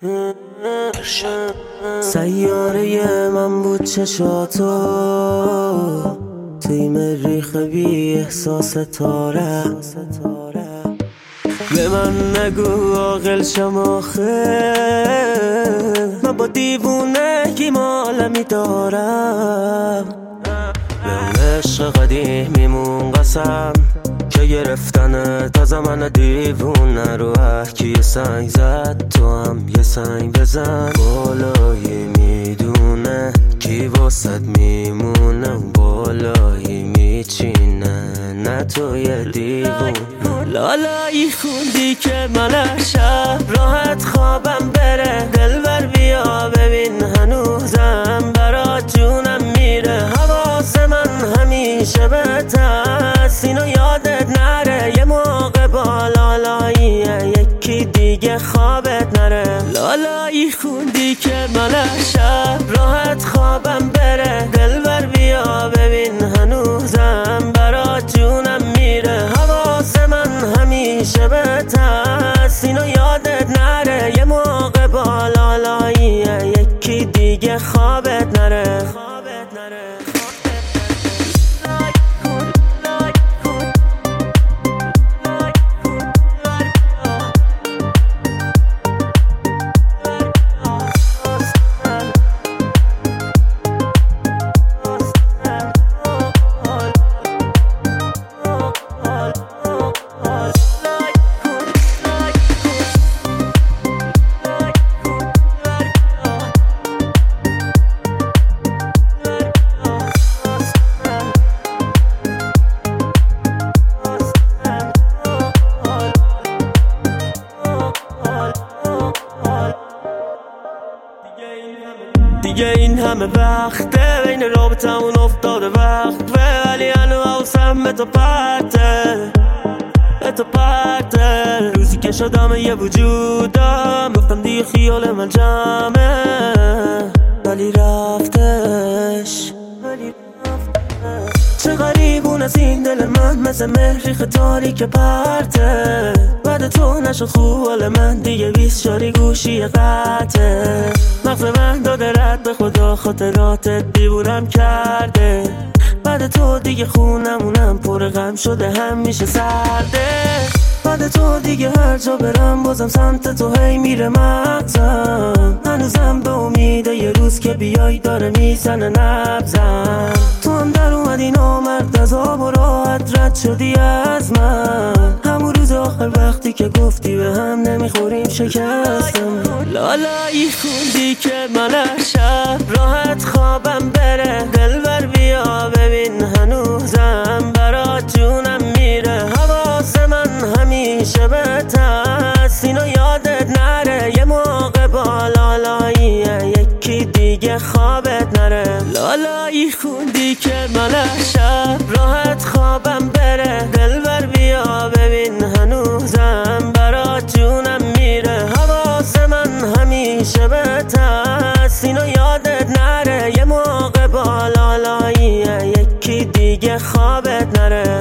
سیاره من بود چشاتو توی مریخ بی احساس تاره. به من نگو عاقل شم آخه، من با دیوونه کی مالمی دارم. به عشق قدیمیمون قسم که گرفتن تا زمان دیوونه رو کی یه سنگ زد تو هم یه سنگ بزن. بالایی میدونه کی واسد میمونه و بالایی میچینه نه تو یه دیوون. لالایی خوندی که من شب راحت خوابم بره، دلبر بیا ببین هنوزم برات جونم میره. حواس من همیشه بهت هست اینو یادت نره، یه موقع با لالاییه یکی دیگه خوابت نره. لالایی خوندی که من شب راحت خوابم بره، دلبر بیا ببین هنوزم برات جونم میره. حواس من همیشه بهت هست اینو یادت نره، یه موقع با لالاییه یکی دیگه خوابت نره. دیگه این همه وقته بین رابطمون افتاده وقت، ولی هنو حواسم به تو پرته. روزی که شدم یه وجودم گفتم دیگه خیال من جمعه، ولی رفتش. چه غریبون از این دل من مثل مریخ تاریک پرته. بعد تو نشد خوب حال من دیگه 20 شاری گوشی قطعه. مغز من داده رد به خدا خاطراتت دیوونم کرده. بعد تو دیگه خونمونم پر غم شده همیشه سرده. بعد تو دیگه هر جا برم بازم سمت تو هی میره مغزم. هنوزم به امیده یه روز که بیای داره میزنه نبزم. تو هم در اومدی نامرد از آب و راحت رد شدی از من. همون روز آخر وقتی که گفتی به هم نمیخوریم شکستم. لالایی خوندی که من شب راحت خوابم بره، دلبر بیا ببین هنوزم برات جونم میره. حواس من همیشه بهت هست اینو یادت نره، یه موقع با لالاییه یکی دیگه خوابت نره. لالایی خوندی که من شب راحت خوابم بره، دلبر بیا ببین هنوزم برات جونم میره. حواس من همیشه بهت هست اینو یادت نره، یه موقع با لالاییه یکی دیگه خوابت نره.